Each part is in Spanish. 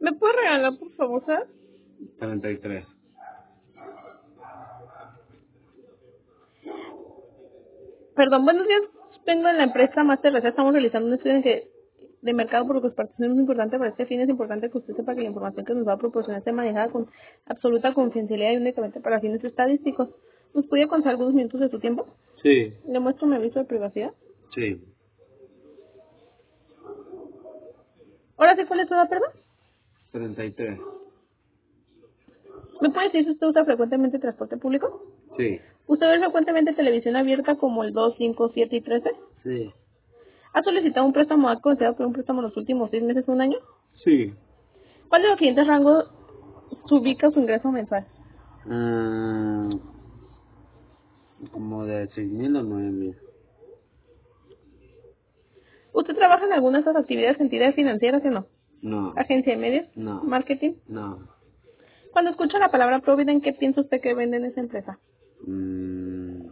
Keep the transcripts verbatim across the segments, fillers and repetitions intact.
¿Me puedes regalar, por favor, sabes? treinta y tres. Perdón, buenos días. Vengo en la empresa Master Research. Estamos realizando un estudio en que, de mercado por lo que su participación es muy importante. Para este fin es importante que usted sepa que la información que nos va a proporcionar esté manejada con absoluta confidencialidad y únicamente para fines estadísticos. ¿Nos puede contar algunos minutos de su tiempo? Sí, ¿Le muestro mi aviso de privacidad? sí. Ahora sí, ¿cuál es su edad, perdón? treinta y tres. ¿Me puede decir si usted usa frecuentemente transporte público? Sí, ¿Usted ve frecuentemente televisión abierta como el dos, cinco, siete y trece? sí, ¿Ha solicitado un préstamo a considerado por un préstamo en los últimos seis meses o un año? sí. ¿Cuál de los siguientes rangos se ubica su ingreso mensual? Mm, como de seis mil o nueve mil. ¿Usted trabaja en alguna de estas actividades en entidades financieras o no? No, ¿Agencia de medios? no, ¿Marketing? no. Cuando escucha la palabra Provident, ¿qué piensa usted que vende en esa empresa? Mm,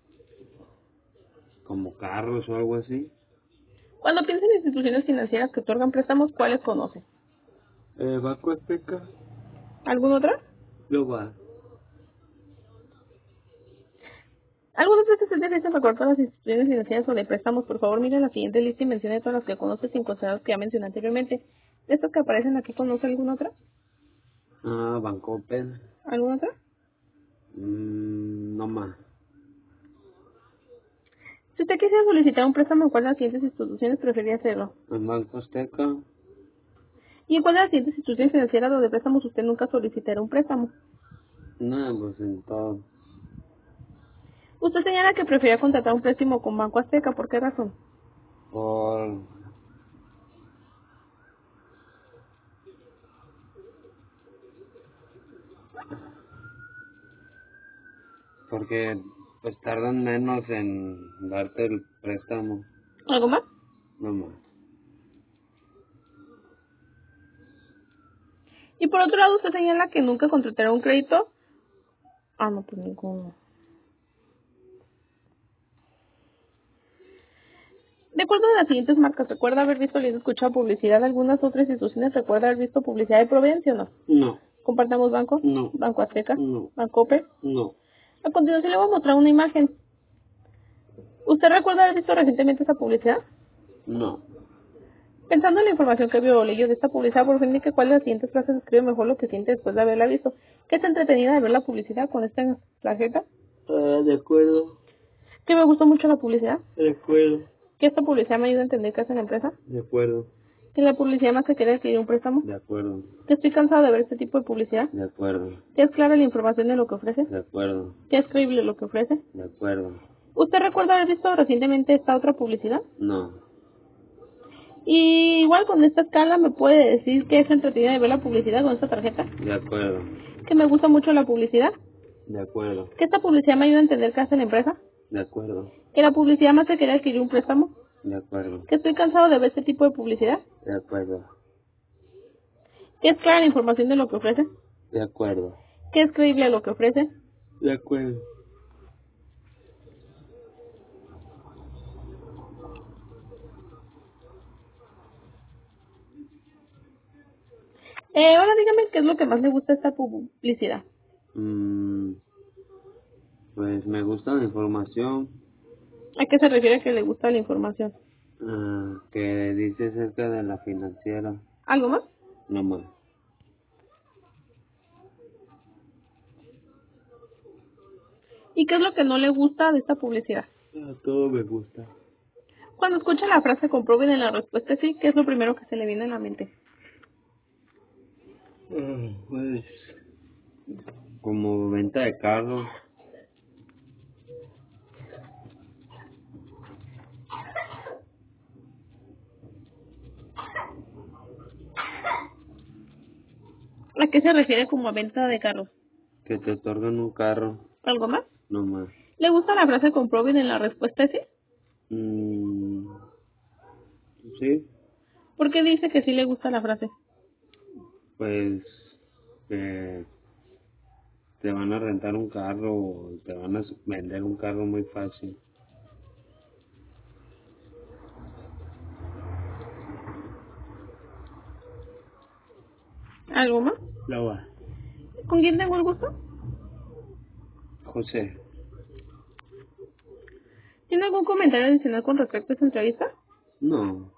como carros o algo así. Cuando piensa en instituciones financieras que otorgan préstamos, ¿cuáles conoce? Eh, Banco Azteca. ¿Alguna otra? Global. Algunas veces es difícil recordar las instituciones financieras o de préstamos. Por favor, mire la siguiente lista y mencione todas las que conoce sin considerar las que ya mencioné anteriormente. ¿De estas que aparecen aquí conoce alguna otra? Ah, Banco Open. ¿Alguna otra? Mm, no más. Si usted quisiera solicitar un préstamo, ¿en cuál de las siguientes instituciones preferiría hacerlo? En Banco Azteca. ¿Y en cuál de las siguientes instituciones financieras o de préstamos usted nunca solicitará un préstamo? No, pues en todo. Usted señala que prefería contratar un préstamo con Banco Azteca. ¿Por qué razón? Por... Porque pues tardan menos en darte el préstamo. ¿Algo más? No más. Y por otro lado, usted señala que nunca contratará un crédito. Ah, no, pues ninguno. De acuerdo a las siguientes marcas, ¿recuerda haber visto y escuchado publicidad de algunas otras instituciones? ¿Recuerda haber visto publicidad de Providencia o no? No, Compartamos banco, no, Banco Azteca, no, Banco Open. no, A continuación le voy a mostrar una imagen. ¿Usted recuerda haber visto recientemente esa publicidad? no. Pensando en la información que vio o leyó de esta publicidad, por fin indique cuál de las siguientes frases describe mejor lo que siente después de haberla visto. ¿Qué es entretenida de ver la publicidad con esta tarjeta? Ah, de acuerdo, ¿Que me gustó mucho la publicidad? de acuerdo, ¿Que esta publicidad me ayuda a entender qué hace la empresa? de acuerdo, ¿Que la publicidad más se quiere adquirir un préstamo? de acuerdo, ¿Que estoy cansado de ver este tipo de publicidad? de acuerdo, ¿Que es clara la información de lo que ofrece? de acuerdo, ¿Que es creíble lo que ofrece? de acuerdo. ¿Usted recuerda haber visto recientemente esta otra publicidad? No, Y igual con esta escala me puede decir que es entretenida de ver la publicidad con esta tarjeta. de acuerdo, ¿Que me gusta mucho la publicidad? de acuerdo, ¿Que esta publicidad me ayuda a entender qué hace la empresa? de acuerdo, ¿Que la publicidad más se quiere adquirir un préstamo? de acuerdo, ¿Que estoy cansado de ver este tipo de publicidad? de acuerdo, ¿Que es clara la información de lo que ofrece? de acuerdo, ¿Que es creíble lo que ofrece? de acuerdo. Eh, ahora dígame qué es lo que más le gusta de esta publicidad. Mm, pues me gusta la información ¿A qué se refiere que le gusta la información? ah, que dice acerca de la financiera. ¿Algo más? No más. ¿Y qué es lo que no le gusta de esta publicidad? Ah, todo me gusta. Cuando escucha la frase comprueben en la respuesta sí, ¿qué es lo primero que se le viene a la mente? Ah, pues como venta de carros. ¿A qué se refiere como a venta de carros? Que te otorgan un carro. ¿Algo más? No más. ¿Le gusta la frase comprueben en la respuesta sí? Mm, sí, ¿Por qué dice que sí le gusta la frase? pues que te van a rentar un carro o te van a vender un carro muy fácil. ¿Algo más? Laura. ¿Con quién tengo el gusto? José. ¿Tiene algún comentario adicional con respecto a esta entrevista? No.